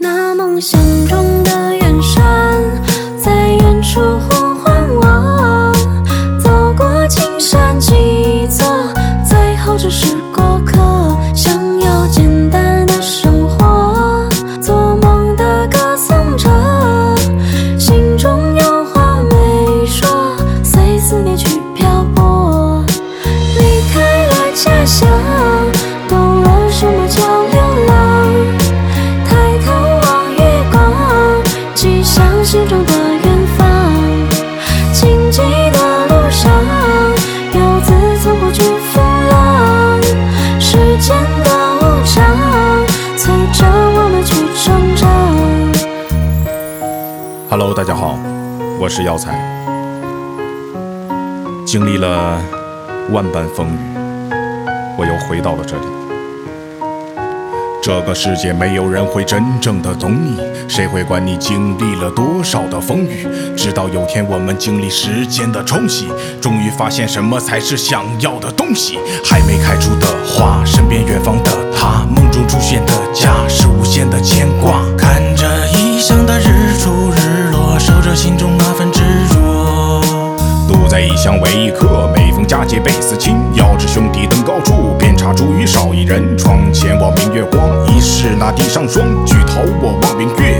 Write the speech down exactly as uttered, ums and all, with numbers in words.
那梦想中的远山，在远处呼唤我。走过青山几座，最后只是过客。想要简单的生活，做梦的歌颂着，心中有话没说，随思念去漂泊。离开了家乡，懂了什么叫流浪。抬头望月光，记下心中的远方。荆棘的路上，游子从不惧风浪。时间的无常，催着我们去成长。 Hello， 大家好，我是药材。经历了万般风雨，我又回到了这里。这个世界没有人会真正的懂你，谁会管你经历了多少的风雨？直到有天我们经历时间的冲洗，终于发现什么才是想要的东西。还没开出的花，身边远方的他，梦中出现的家，是无限的牵挂。 看着异乡的日出日落，守着心中那份执着。 独在异乡为异客，每逢佳节倍思亲。遥知兄弟登高处，遍插茱萸少一人。窗前我明月光，疑是那地上霜。举头我望明月，